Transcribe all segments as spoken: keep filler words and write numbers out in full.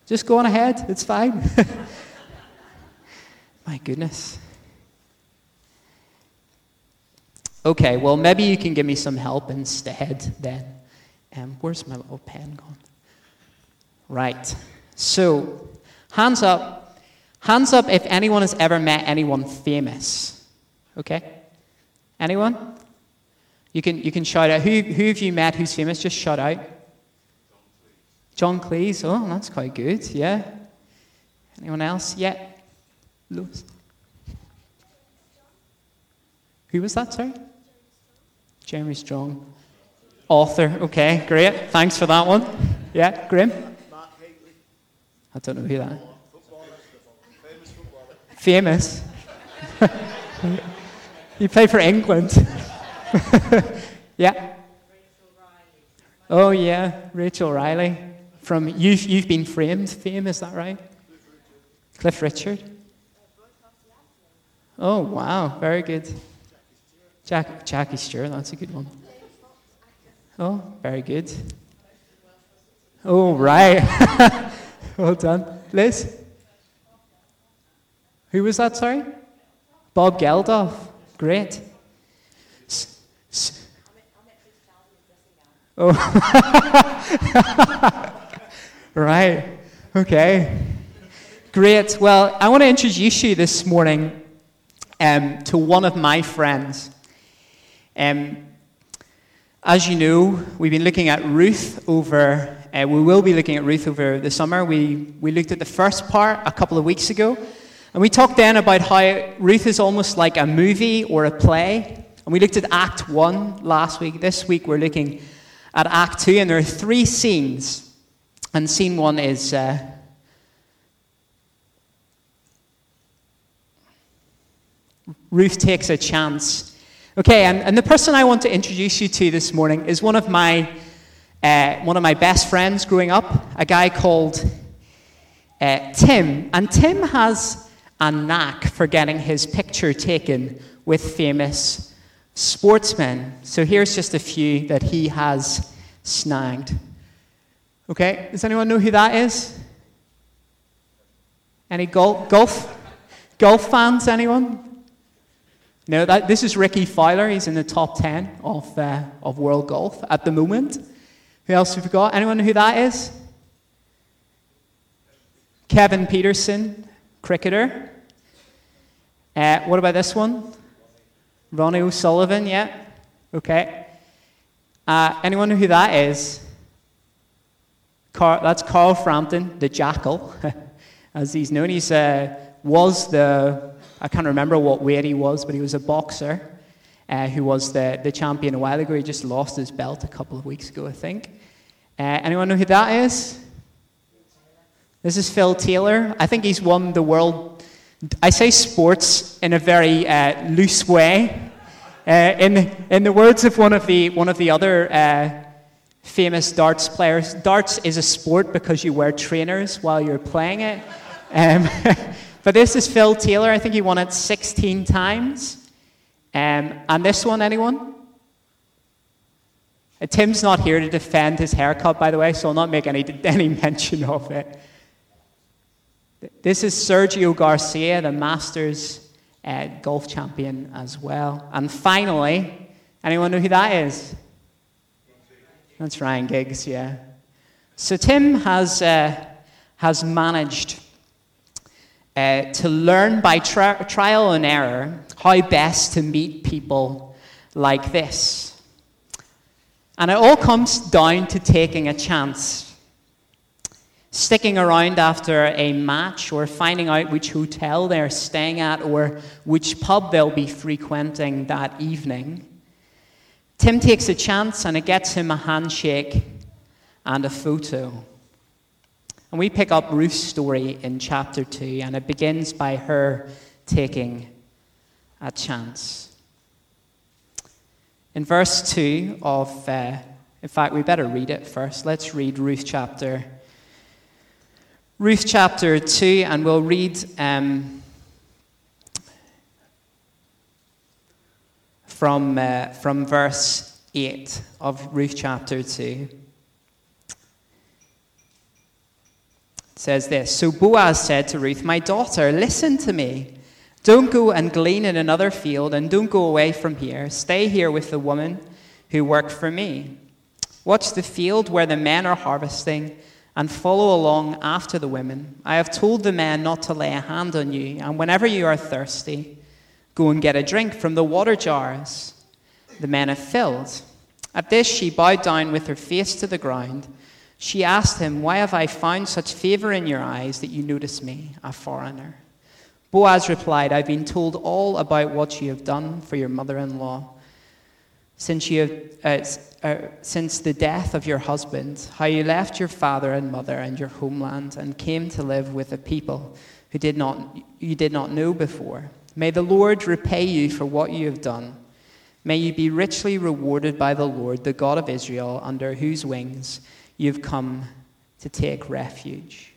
Just go on ahead. It's fine. My goodness. Okay, well, maybe you can give me some help instead then. Um, where's my little pen gone? Right. So, hands up. Hands up if anyone has ever met anyone famous. Okay? Anyone? You can you can shout out. Who, who have you met who's famous? Just shout out. John Cleese. Oh, that's quite good. Yeah. Anyone else? Yeah. Lewis. Who was that, sorry? Jeremy Strong. Author. Okay, great. Thanks for that one. Yeah, Grim? I don't know who that is. Famous? You play for England. Yeah. Oh, yeah, Rachel Riley. From You've, you've Been Framed fame, is that right? Cliff Richard. Oh, wow, very good. Jack, Jackie Stewart, that's a good one. Oh, very good. Oh, right. Well done. Liz? Who was that, sorry? Bob Geldof. Great. S- s- oh. Right. Okay. Great. Well, I want to introduce you this morning um, to one of my friends. Um, as you know, we've been looking at Ruth over, uh, we will be looking at Ruth over the summer. We, we looked at the first part a couple of weeks ago, and we talked then about how Ruth is almost like a movie or a play, and we looked at Act one last week. This week we're looking at Act two, and there are three scenes, and scene one is... Uh, Ruth takes a chance. Okay, and, and the person I want to introduce you to this morning is one of my uh, one of my best friends growing up, a guy called uh, Tim. And Tim has a knack for getting his picture taken with famous sportsmen. So here's just a few that he has snagged. Okay, does anyone know who that is? Any golf golf golf fans? Anyone? No, that, this is Ricky Fowler. He's in the top ten of uh, of world golf at the moment. Who else have we got? Anyone know who that is? Kevin Peterson, cricketer. Uh, what about this one? Ronnie O'Sullivan, yeah. Okay. Uh, anyone know who that is? Car- that's Carl Frampton, the Jackal, as he's known. He's uh, was the... I can't remember what weight he was, but he was a boxer uh, who was the, the champion a while ago. He just lost his belt a couple of weeks ago, I think. Uh, anyone know who that is? This is Phil Taylor. I think he's won the world... I say sports in a very uh, loose way. Uh, in, in the words of one of the, one of the other uh, famous darts players, darts is a sport because you wear trainers while you're playing it. Um, But this is Phil Taylor. I think he won it sixteen times. Um, and this one, anyone? Uh, Tim's not here to defend his haircut, by the way, so I'll not make any, any mention of it. This is Sergio Garcia, the Masters uh, golf champion as well. And finally, anyone know who that is? That's Ryan Giggs, yeah. So Tim has uh, has managed... Uh, to learn by tri- trial and error how best to meet people like this. And it all comes down to taking a chance. Sticking around after a match, or finding out which hotel they're staying at, or which pub they'll be frequenting that evening. Tim takes a chance, and it gets him a handshake and a photo. And we pick up Ruth's story in chapter two, and it begins by her taking a chance. In verse two of, uh, in fact, we better read it first. Let's read Ruth chapter, Ruth chapter two, and we'll read um, from uh, from verse eight of Ruth chapter two. It says this, "So Boaz said to Ruth, 'My daughter, listen to me. Don't go and glean in another field, and don't go away from here. Stay here with the woman who work for me. Watch the field where the men are harvesting, and follow along after the women. I have told the men not to lay a hand on you, and whenever you are thirsty, go and get a drink from the water jars the men have filled.' At this she bowed down with her face to the ground. She asked him, 'Why have I found such favor in your eyes that you notice me, a foreigner?' Boaz replied, 'I've been told all about what you have done for your mother-in-law. Since you have, uh, uh, since the death of your husband, how you left your father and mother and your homeland and came to live with a people who did not you did not know before. May the Lord repay you for what you have done. May you be richly rewarded by the Lord, the God of Israel, under whose wings you've come to take refuge.'"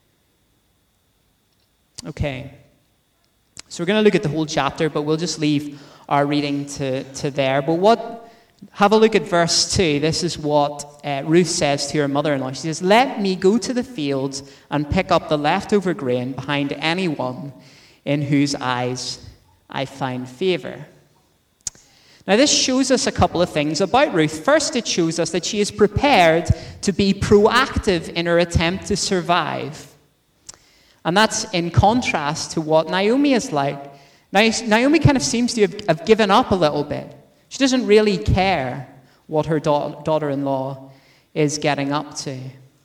Okay, so we're going to look at the whole chapter, but we'll just leave our reading to, to there. But what, have a look at verse two. This is what uh, Ruth says to her mother-in-law. She says, "Let me go to the fields and pick up the leftover grain behind anyone in whose eyes I find favor." Now this shows us a couple of things about Ruth. First, it shows us that she is prepared to be proactive in her attempt to survive. And that's in contrast to what Naomi is like. Now, Naomi kind of seems to have, have given up a little bit. She doesn't really care what her da- daughter-in-law is getting up to.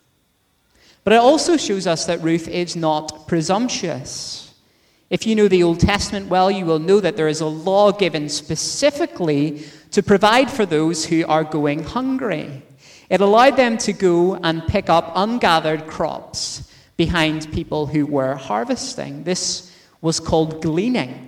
But it also shows us that Ruth is not presumptuous. If you know the Old Testament well, you will know that there is a law given specifically to provide for those who are going hungry. It allowed them to go and pick up ungathered crops behind people who were harvesting. This was called gleaning.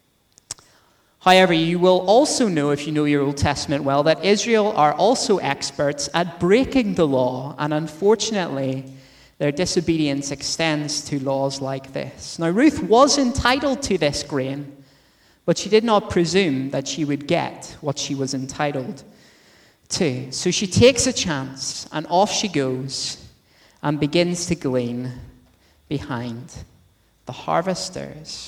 However, you will also know, if you know your Old Testament well, that Israel are also experts at breaking the law, and unfortunately, their disobedience extends to laws like this. Now, Ruth was entitled to this grain, but she did not presume that she would get what she was entitled to. So she takes a chance, and off she goes, and begins to glean behind the harvesters.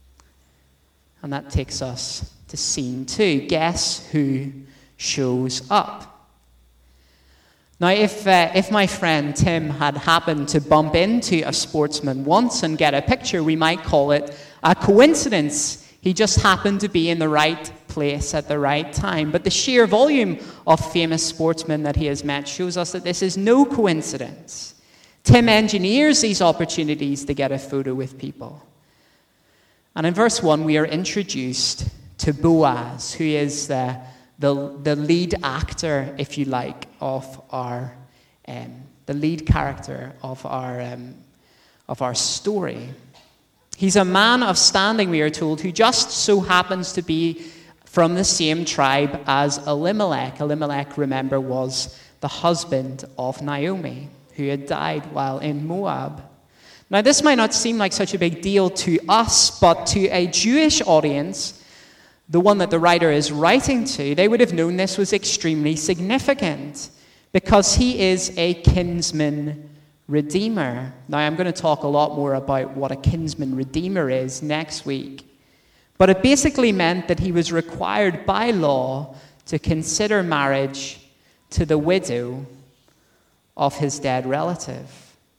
And that takes us to scene two. Guess who shows up? Now, if uh, if my friend Tim had happened to bump into a sportsman once and get a picture, we might call it a coincidence. He just happened to be in the right place at the right time. But the sheer volume of famous sportsmen that he has met shows us that this is no coincidence. Tim engineers these opportunities to get a photo with people. And in verse one, we are introduced to Boaz, who is the, the, the lead actor, if you like, of our, um, the lead character of our, um, of our story. He's a man of standing, we are told, who just so happens to be from the same tribe as Elimelech. Elimelech, remember, was the husband of Naomi, who had died while in Moab. Now, this might not seem like such a big deal to us, but to a Jewish audience, the one that the writer is writing to, they would have known this was extremely significant because he is a kinsman redeemer. Now, I'm going to talk a lot more about what a kinsman redeemer is next week. But it basically meant that he was required by law to consider marriage to the widow of his dead relative.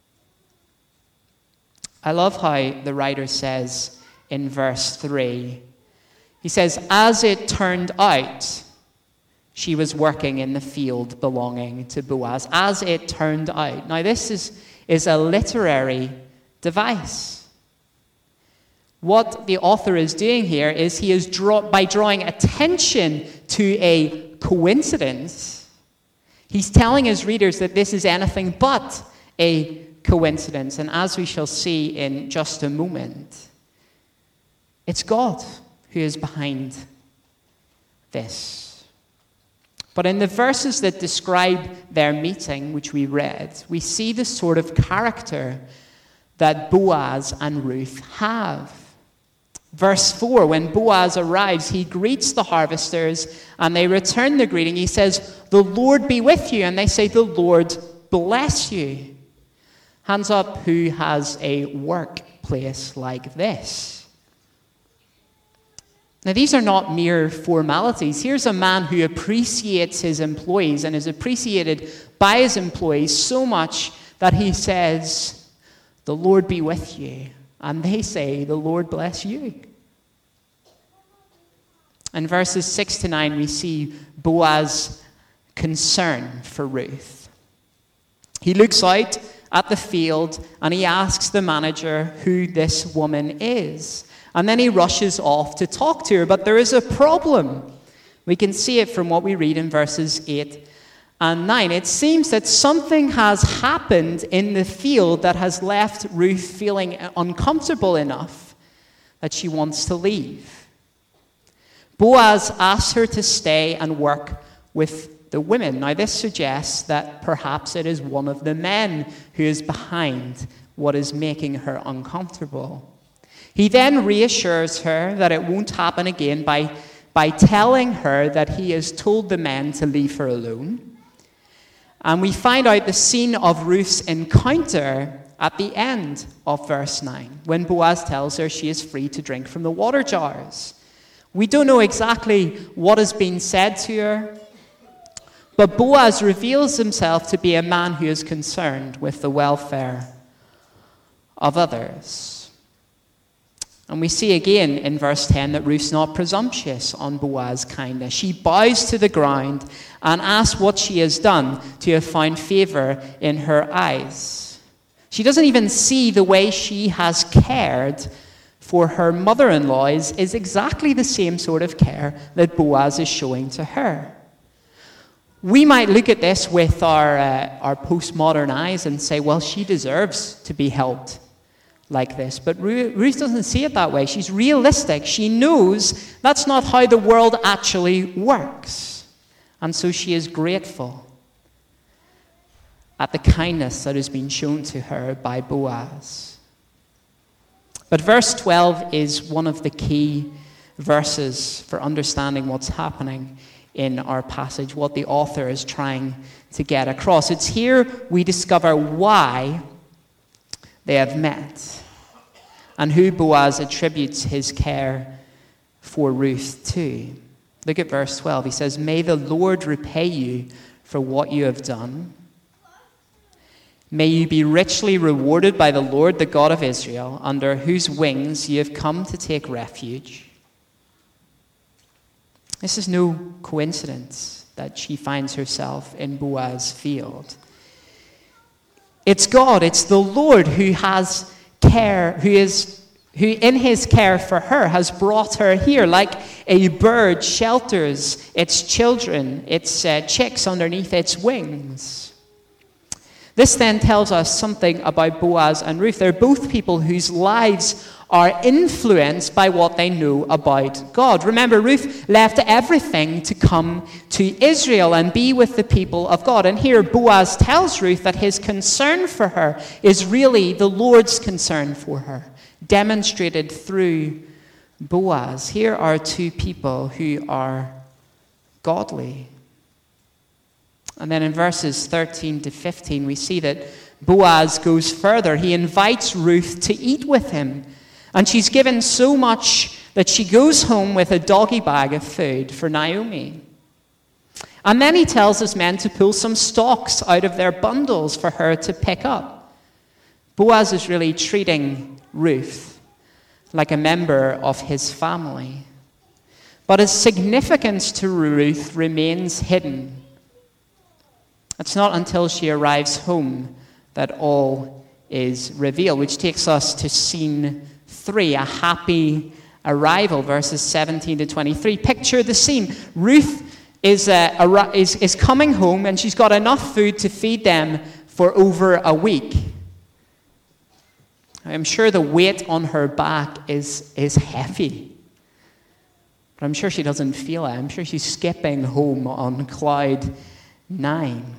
I love how the writer says in verse three, he says, "As it turned out, she was working in the field belonging to Boaz." As it turned out. Now, this is, is a literary device. What the author is doing here is he is, draw, by drawing attention to a coincidence, he's telling his readers that this is anything but a coincidence. And as we shall see in just a moment, it's God who is behind this. But in the verses that describe their meeting, which we read, we see the sort of character that Boaz and Ruth have. Verse four, when Boaz arrives, he greets the harvesters and they return the greeting. He says, "The Lord be with you." And they say, "The Lord bless you." Hands up who has a workplace like this. Now, these are not mere formalities. Here's a man who appreciates his employees and is appreciated by his employees so much that he says, "The Lord be with you." And they say, "The Lord bless you." In verses six to nine, we see Boaz's concern for Ruth. He looks out at the field and he asks the manager who this woman is. And then he rushes off to talk to her. But there is a problem. We can see it from what we read in verses eight and nine. It seems that something has happened in the field that has left Ruth feeling uncomfortable enough that she wants to leave. Boaz asks her to stay and work with the women. Now, this suggests that perhaps it is one of the men who is behind what is making her uncomfortable. He then reassures her that it won't happen again by, by telling her that he has told the men to leave her alone. And we find out the scene of Ruth's encounter at the end of verse nine, when Boaz tells her she is free to drink from the water jars. We don't know exactly what has been said to her, but Boaz reveals himself to be a man who is concerned with the welfare of others. And we see again in verse ten that Ruth's not presumptuous on Boaz's kindness. She bows to the ground and asks what she has done to have found favor in her eyes. She doesn't even see the way she has cared for her mother-in-law is, is exactly the same sort of care that Boaz is showing to her. We might look at this with our, uh, our postmodern eyes and say, well, she deserves to be helped like this. But Ruth doesn't see it that way. She's realistic. She knows that's not how the world actually works. And so she is grateful at the kindness that has been shown to her by Boaz. But verse twelve is one of the key verses for understanding what's happening in our passage, what the author is trying to get across. It's here we discover why they have met and who Boaz attributes his care for Ruth to. Look at verse twelve. He says, "May the Lord repay you for what you have done. May you be richly rewarded by the Lord, the God of Israel, under whose wings you have come to take refuge." This is no coincidence that she finds herself in Boaz's field. It's God, it's the Lord who has care, who is who in his care for her has brought her here, like a bird shelters its children, its uh, chicks underneath its wings. This then tells us something about Boaz and Ruth. They're both people whose lives are influenced by what they know about God. Remember, Ruth left everything to come to Israel and be with the people of God. And here Boaz tells Ruth that his concern for her is really the Lord's concern for her, demonstrated through Boaz. Here are two people who are godly. And then in verses thirteen to fifteen, we see that Boaz goes further. He invites Ruth to eat with him. And she's given so much that she goes home with a doggy bag of food for Naomi. And then he tells his men to pull some stalks out of their bundles for her to pick up. Boaz is really treating Ruth like a member of his family. But his significance to Ruth remains hidden. It's not until she arrives home that all is revealed, which takes us to scene three, a happy arrival, verses seventeen to twenty-three. Picture the scene. Ruth is, uh, is, is coming home, and she's got enough food to feed them for over a week. I'm sure the weight on her back is, is heavy. But I'm sure she doesn't feel it. I'm sure she's skipping home on cloud nine.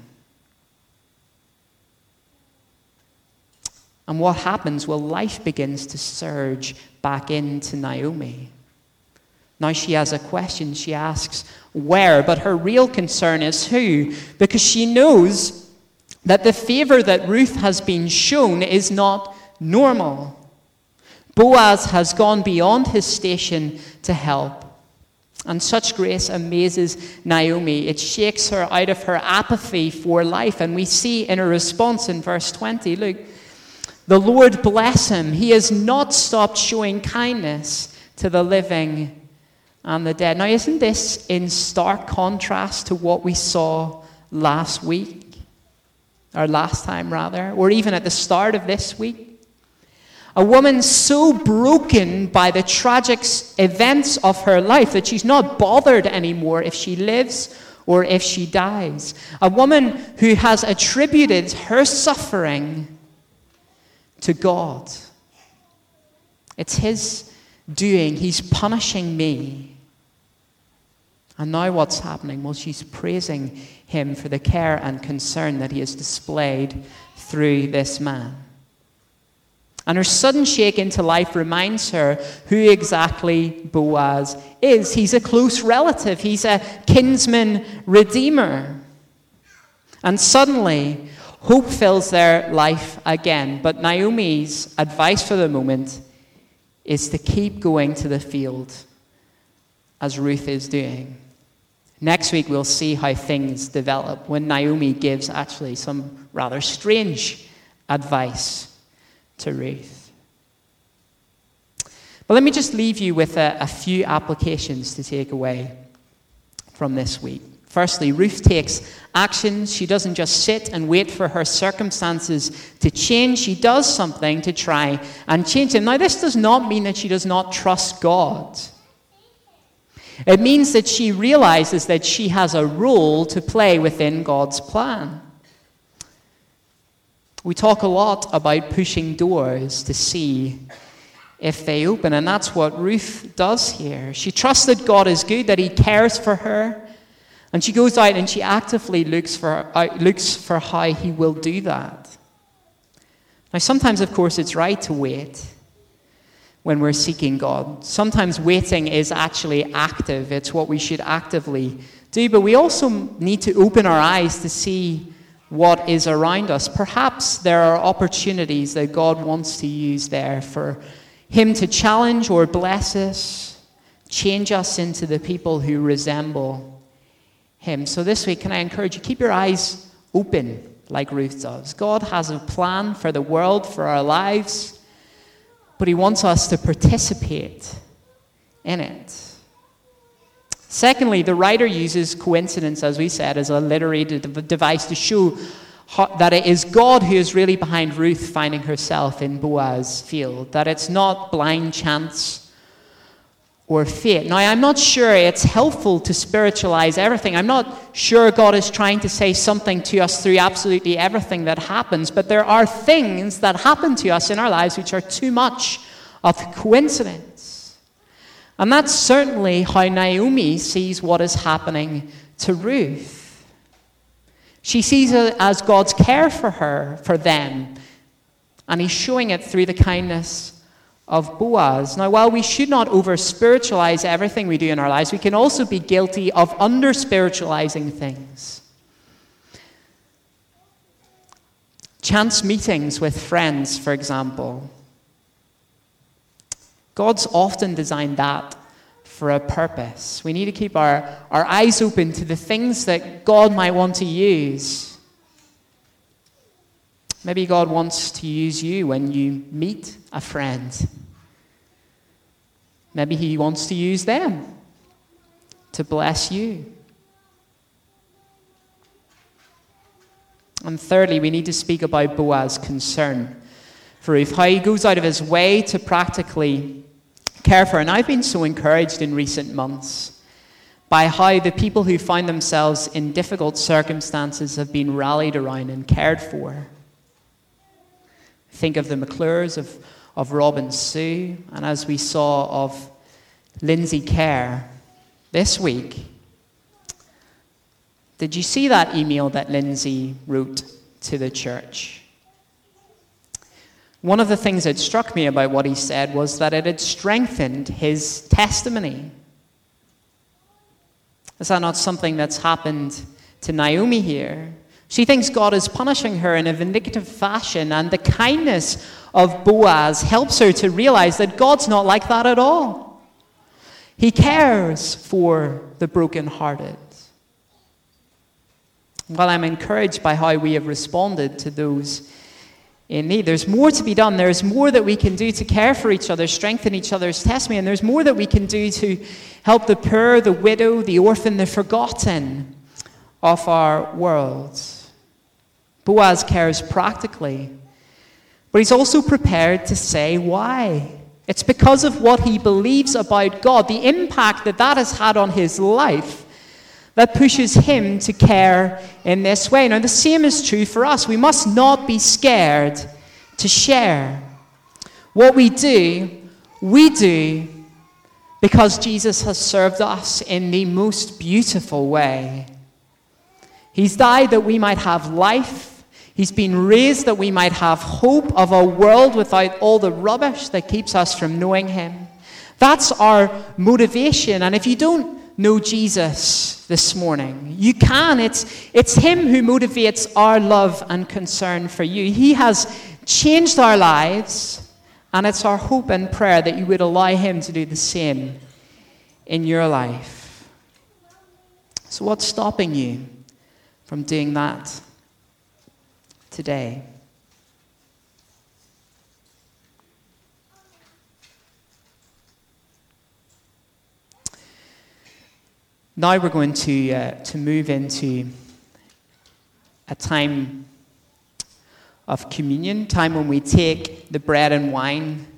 And what happens? Well, life begins to surge back into Naomi. Now she has a question. She asks where, but her real concern is who, because she knows that the favor that Ruth has been shown is not normal. Boaz has gone beyond his station to help. And such grace amazes Naomi. It shakes her out of her apathy for life. And we see in her response in verse twenty, look, the Lord bless him. He has not stopped showing kindness to the living and the dead. Now, isn't this in stark contrast to what we saw last week? Or last time, rather. Or even at the start of this week? A woman so broken by the tragic events of her life that she's not bothered anymore if she lives or if she dies. A woman who has attributed her suffering to God. It's his doing. He's punishing me. And now what's happening? Well, she's praising him for the care and concern that he has displayed through this man. And her sudden shake into life reminds her who exactly Boaz is. He's a close relative. He's a kinsman redeemer. And suddenly, hope fills their life again. But Naomi's advice for the moment is to keep going to the field as Ruth is doing. Next week, we'll see how things develop when Naomi gives actually some rather strange advice to Ruth. But let me just leave you with a, a few applications to take away from this week. Firstly, Ruth takes action. She doesn't just sit and wait for her circumstances to change. She does something to try and change them. Now, this does not mean that she does not trust God. It means that she realizes that she has a role to play within God's plan. We talk a lot about pushing doors to see if they open, and that's what Ruth does here. She trusts that God is good, that he cares for her, and she goes out and she actively looks for, uh, looks for how he will do that. Now, sometimes, of course, it's right to wait when we're seeking God. Sometimes waiting is actually active. It's what we should actively do, but we also need to open our eyes to see what is around us. Perhaps there are opportunities that God wants to use there for him to challenge or bless us, change us into the people who resemble him. So this week, can I encourage you, keep your eyes open like Ruth does. God has a plan for the world, for our lives, but he wants us to participate in it. Secondly, the writer uses coincidence, as we said, as a literary device to show how, that it is God who is really behind Ruth finding herself in Boaz's field, that it's not blind chance or fate. Now, I'm not sure it's helpful to spiritualize everything. I'm not sure God is trying to say something to us through absolutely everything that happens, but there are things that happen to us in our lives which are too much of coincidence. And that's certainly how Naomi sees what is happening to Ruth. She sees it as God's care for her, for them, and he's showing it through the kindness of Boaz. Now, while we should not over-spiritualize everything we do in our lives, we can also be guilty of under-spiritualizing things. Chance meetings with friends, for example. God's often designed that for a purpose. We need to keep our, our eyes open to the things that God might want to use. Maybe God wants to use you when you meet a friend. Maybe he wants to use them to bless you. And thirdly, we need to speak about Boaz's concern for Ruth, how he goes out of his way to practically care for her. And I've been so encouraged in recent months by how the people who find themselves in difficult circumstances have been rallied around and cared for. Think of the McClures, of, of Robin Sue, and as we saw of Lindsay Kerr this week. Did you see that email that Lindsay wrote to the church? One of the things that struck me about what he said was that it had strengthened his testimony. Is that not something that's happened to Naomi here? She thinks God is punishing her in a vindictive fashion, and the kindness of Boaz helps her to realize that God's not like that at all. He cares for the brokenhearted. While I'm encouraged by how we have responded to those in need, there's more to be done. There's more that we can do to care for each other, strengthen each other's testimony, and there's more that we can do to help the poor, the widow, the orphan, the forgotten of our world. Boaz cares practically, but he's also prepared to say why. It's because of what he believes about God, the impact that that has had on his life, that pushes him to care in this way. Now, the same is true for us. We must not be scared to share. What we do, we do because Jesus has served us in the most beautiful way. He's died that we might have life. He's been raised that we might have hope of a world without all the rubbish that keeps us from knowing him. That's our motivation. And if you don't know Jesus this morning, you can. It's, it's him who motivates our love and concern for you. He has changed our lives, and it's our hope and prayer that you would allow him to do the same in your life. So what's stopping you from doing that today? Now we're going to uh, to move into a time of communion, time when we take the bread and wine